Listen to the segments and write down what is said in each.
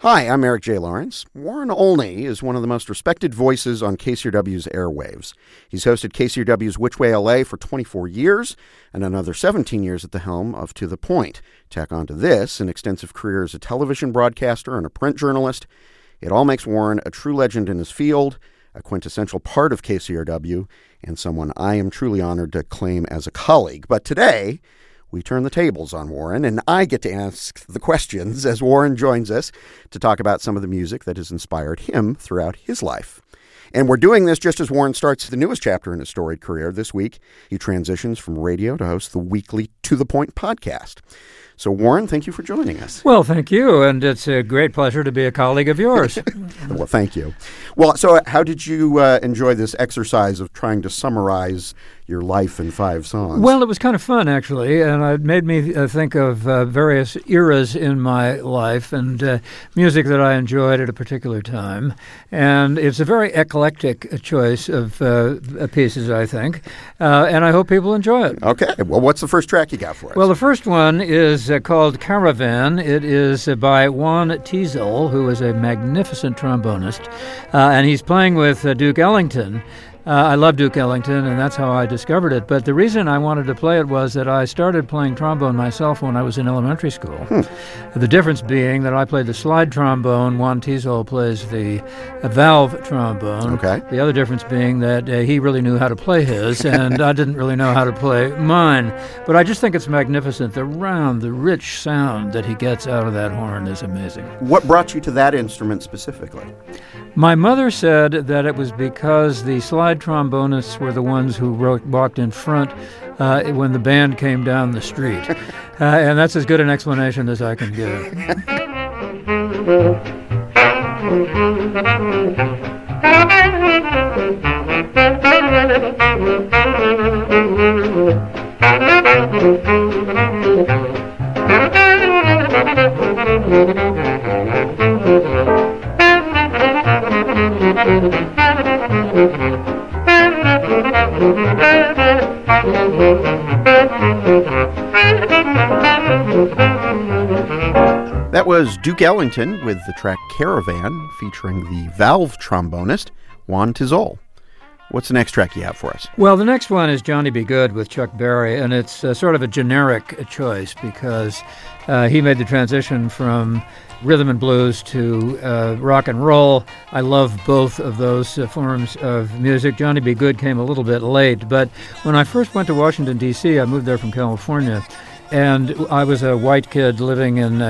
Hi, I'm Eric J. Lawrence. Warren Olney is one of the most respected voices on KCRW's airwaves. He's hosted KCRW's Which Way LA for 24 years and another 17 years at the helm of To The Point. Tack onto this an extensive career as a television broadcaster and a print journalist. It all makes Warren a true legend in his field, a quintessential part of KCRW, and someone I am truly honored to claim as a colleague. But today, we turn the tables on Warren, and I get to ask the questions as Warren joins us to talk about some of the music that has inspired him throughout his life. And we're doing this just as Warren starts the newest chapter in his storied career. This week, he transitions from radio to host the weekly To The Point podcast. So, Warren, thank you for joining us. Well, thank you, and it's a great pleasure to be a colleague of yours. Well, thank you. Well, so how did you enjoy this exercise of trying to summarize your life in 5 songs? Well, it was kind of fun, actually, and it made me think of various eras in my life and music that I enjoyed at a particular time. And it's a very eclectic choice of pieces, I think, and I hope people enjoy it. Okay. Well, what's the first track you got for us? Well, the first one is called Caravan. It is by Juan Teasel, who is a magnificent trombonist, and he's playing with Duke Ellington. I love Duke Ellington, and that's how I discovered it. But the reason I wanted to play it was that I started playing trombone myself when I was in elementary school. The difference being that I played the slide trombone, Juan Teasel plays the valve trombone. Okay. The other difference being that he really knew how to play his, and I didn't really know how to play mine. But I just think it's magnificent. The round, the rich sound that he gets out of that horn is amazing. What brought you to that instrument specifically? My mother said that it was because the slide trombonists were the ones who walked in front when the band came down the street. And that's as good an explanation as I can give. That was Duke Ellington with the track Caravan, featuring the valve trombonist, Juan Teasel. What's the next track you have for us? Well, the next one is Johnny B. Goode with Chuck Berry, and it's sort of a generic choice because he made the transition from rhythm and blues to rock and roll. I love both of those forms of music. Johnny B. Goode came a little bit late, but when I first went to Washington, D.C., I moved there from California, and I was a white kid living in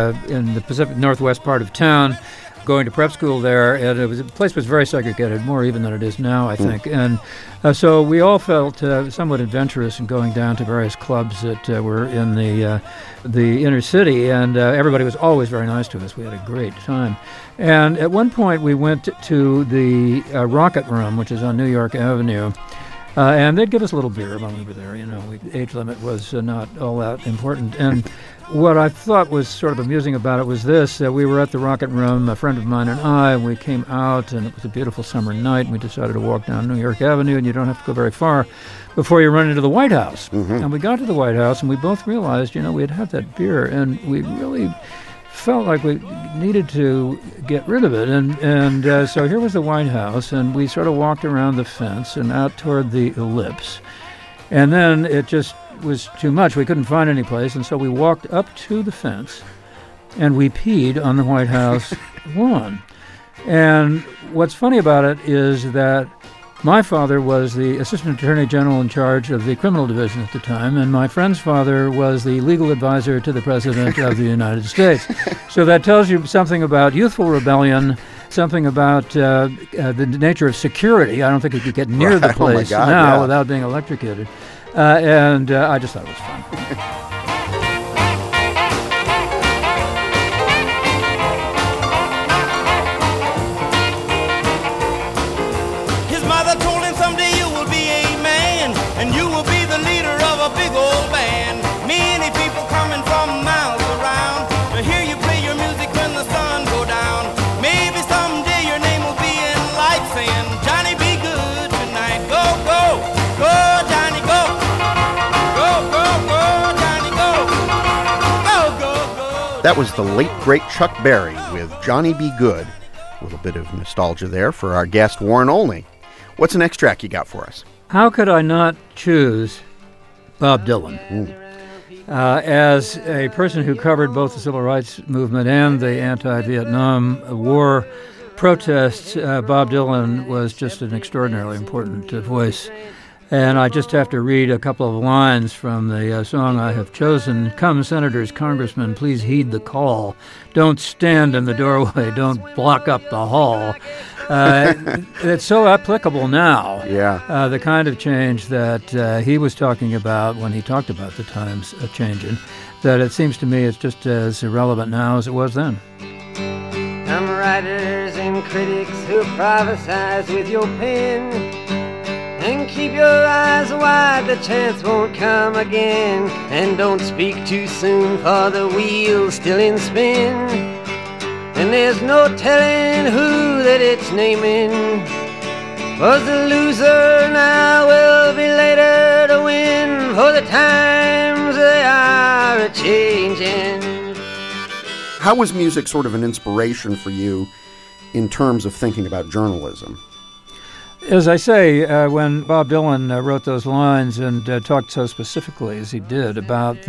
the Pacific Northwest part of town, going to prep school there, and the place was very segregated, more even than it is now, I think. And so we all felt somewhat adventurous in going down to various clubs that were in the inner city, and everybody was always very nice to us. We had a great time. And at one point we went to the Rocket Room, which is on New York Avenue, and they'd give us a little beer when we were there. You know, age limit was not all that important. And what I thought was sort of amusing about it was this. We were at the Rocket Room, a friend of mine and I, and we came out, and it was a beautiful summer night, and we decided to walk down New York Avenue, and you don't have to go very far before you run into the White House. Mm-hmm. And we got to the White House, and we both realized, you know, we had had that beer, and we really felt like we needed to get rid of it. And so here was the White House, and we sort of walked around the fence and out toward the ellipse. And then it just was too much. We couldn't find any place, and so we walked up to the fence, and we peed on the White House lawn. And what's funny about it is that my father was the Assistant Attorney General in charge of the criminal division at the time, and my friend's father was the legal advisor to the President of the United States. So that tells you something about youthful rebellion, something about the nature of security. I don't think he could get near the place without being electrocuted. And I just thought it was fun. Go, Johnny, go. That was the late, great Chuck Berry with Johnny B. Good. A little bit of nostalgia there for our guest, Warren Olney. What's the next track you got for us? How could I not choose Bob Dylan? As a person who covered both the civil rights movement and the anti-Vietnam War protests, Bob Dylan was just an extraordinarily important voice. And I just have to read a couple of lines from the song I have chosen. Come, senators, congressmen, please heed the call. Don't stand in the doorway. Don't block up the hall. It's so applicable now. Yeah. The kind of change that he was talking about when he talked about the times changing, that it seems to me it's just as irrelevant now as it was then. Some writers and critics who prophesize with your pen, and keep your eyes wide, the chance won't come again. And don't speak too soon, for the wheel's still in spin, and there's no telling who that it's naming. Was the loser now will be later to win, for the times they are a-changing. How was music sort of an inspiration for you in terms of thinking about journalism? As I say, when Bob Dylan wrote those lines and talked so specifically as he did about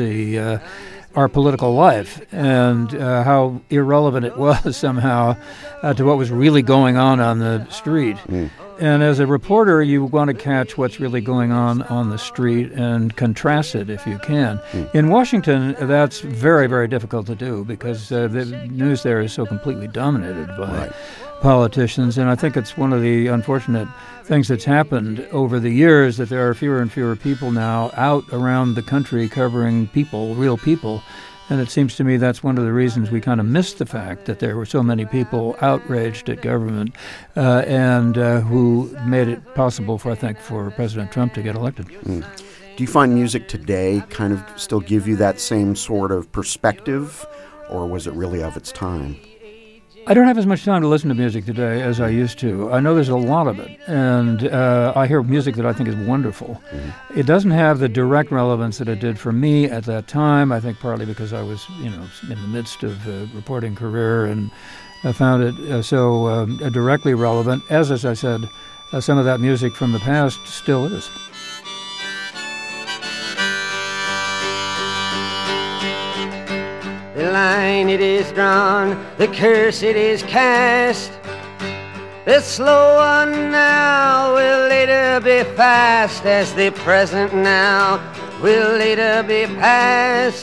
our political life and how irrelevant it was somehow to what was really going on the street. And as a reporter, you want to catch what's really going on the street and contrast it if you can. In Washington, that's very, very difficult to do because the news there is so completely dominated by politicians, and I think it's one of the unfortunate things that's happened over the years that there are fewer and fewer people now out around the country covering people, real people, and it seems to me that's one of the reasons we kind of missed the fact that there were so many people outraged at government and who made it possible for President Trump to get elected. Do you find music today kind of still give you that same sort of perspective, or was it really of its time? I don't have as much time to listen to music today as I used to. I know there's a lot of it, and I hear music that I think is wonderful. It doesn't have the direct relevance that it did for me at that time, I think partly because I was, in the midst of a reporting career, and I found it so directly relevant, as I said, some of that music from the past still is. The line it is drawn, the curse it is cast. The slow one now will later be fast, as the present now will later be past.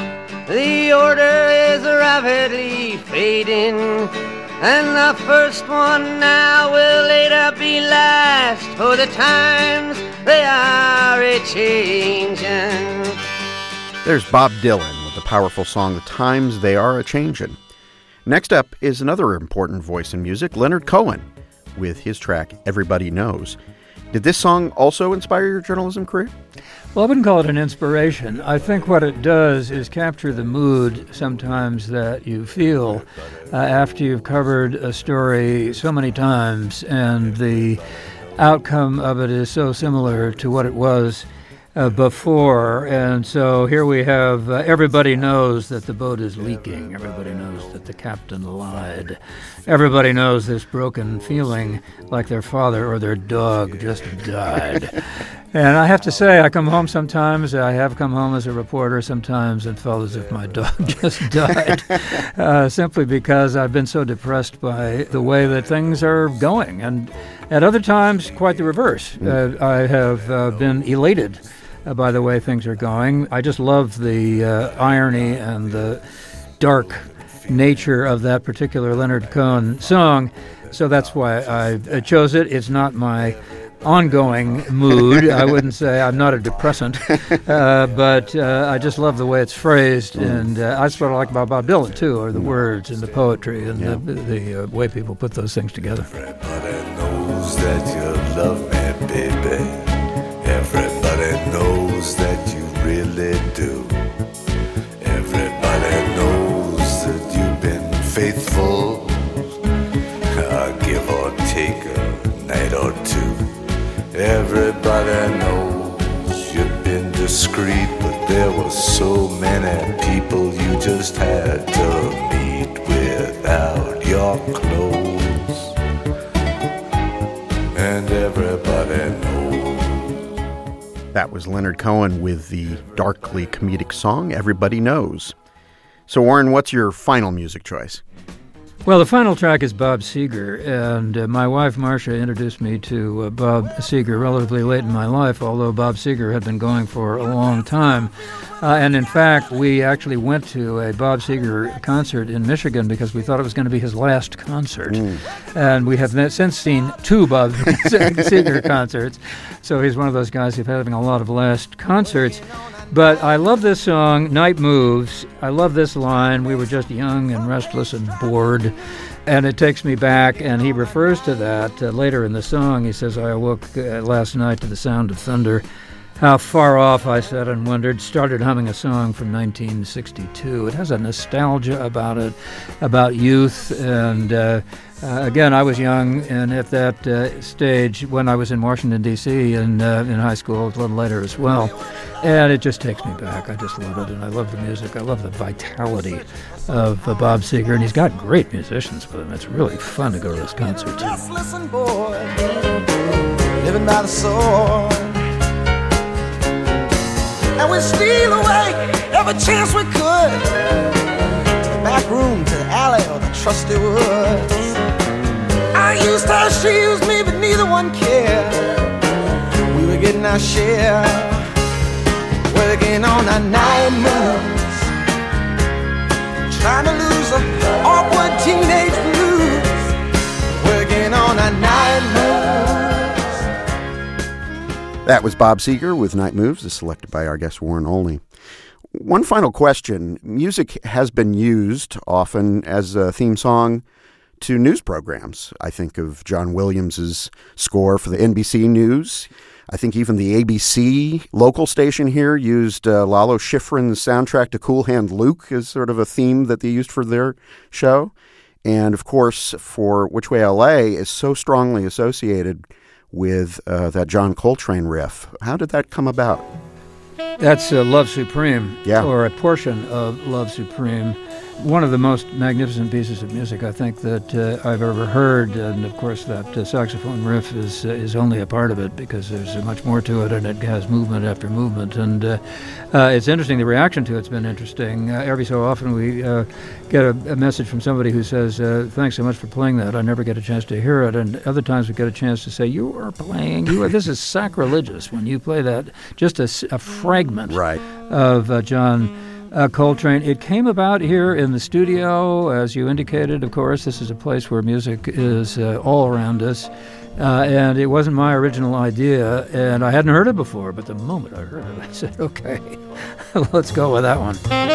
The order is rapidly fading, and the first one now will later be last, for the times they are a-changing. There's Bob Dylan with the powerful song, The Times They Are A-Changin'. Next up is another important voice in music, Leonard Cohen, with his track, Everybody Knows. Did this song also inspire your journalism career? Well, I wouldn't call it an inspiration. I think what it does is capture the mood sometimes that you feel after you've covered a story so many times, and the outcome of it is so similar to what it was before. And so here we have everybody knows that the boat is leaking. Everybody knows that the captain lied. Everybody knows this broken feeling like their father or their dog just died. And I have to say, I come home sometimes, I have come home as a reporter sometimes and felt as if my dog just died, simply because I've been so depressed by the way that things are going. And at other times, quite the reverse. I have been elated by the way things are going. I just love the irony and the dark nature of that particular Leonard Cohen song, so that's why I chose it. It's not my ongoing mood. I wouldn't say I'm not a depressant, but I just love the way it's phrased, and that's what I like about Bob Dylan too, are the words and the poetry and the way people put those things together. Everybody knows that you love me, baby. Everybody knows that you really do. Everybody knows that you've been faithful. Give or take a night or two. Everybody knows you've been discreet, but there were so many people you just had to meet without your clothes. And everybody knows. That was Leonard Cohen with the darkly comedic song Everybody Knows. So, Warren, what's your final music choice? Well, the final track is Bob Seger, and my wife Marcia introduced me to Bob Seger relatively late in my life, although Bob Seger had been going for a long time. And in fact, we actually went to a Bob Seger concert in Michigan because we thought it was going to be his last concert. And we have since seen 2 Bob Seger concerts, so he's one of those guys who's having a lot of last concerts. But I love this song, Night Moves. I love this line, we were just young and restless and bored. And it takes me back, and he refers to that later in the song. He says, I awoke last night to the sound of thunder. How far off, I said and wondered. Started humming a song from 1962. It has a nostalgia about it, about youth. And again, I was young, and at that stage, when I was in Washington, D.C., and in high school, a little later as well. And it just takes me back. I just love it, and I love the music. I love the vitality of Bob Seger, and he's got great musicians with him. It's really fun to go to his concerts. Just listen, boy, living by the sword. And we steal away every chance we could, to the back room, to the alley, or the trusty woods. I used her, she used me, but neither one cared. We were getting our share, working on our night moves, trying to lose the awkward teenage blues, working on our night moves. That was Bob Seger with Night Moves, as selected by our guest Warren Olney. One final question. Music has been used often as a theme song to news programs. I think of John Williams's score for the NBC News. I think even the ABC local station here used Lalo Schifrin's soundtrack to Cool Hand Luke as sort of a theme that they used for their show. And, of course, for Which Way L.A. is so strongly associated with that John Coltrane riff. How did that come about? That's Love Supreme, Yeah. or a portion of Love Supreme. One of the most magnificent pieces of music, I think, that I've ever heard. And, of course, that saxophone riff is only a part of it because there's much more to it, and it has movement after movement. And it's interesting. The reaction to it's been interesting. Every so often we get a message from somebody who says, thanks so much for playing that. I never get a chance to hear it. And other times we get a chance to say, you are playing, this is sacrilegious when you play that, just a fragment Right. of John Coltrane. It came about here in the studio, as you indicated. Of course, this is a place where music is all around us, and it wasn't my original idea, and I hadn't heard it before, but the moment I heard it, I said, okay, let's go with that one.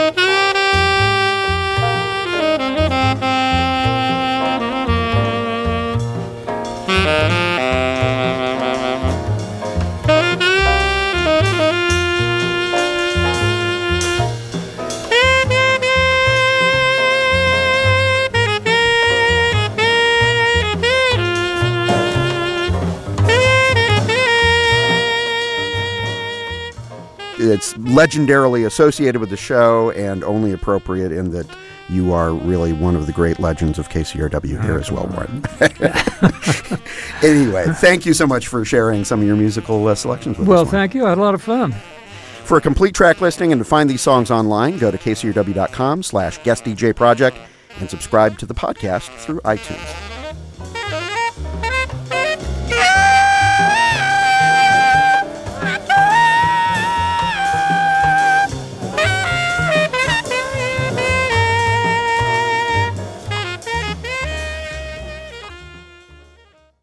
It's legendarily associated with the show and only appropriate in that you are really one of the great legends of KCRW here as well, Warren. Anyway, thank you so much for sharing some of your musical selections with us. Well, thank you. I had a lot of fun. For a complete track listing and to find these songs online, go to kcrw.com/guestdjproject and subscribe to the podcast through iTunes.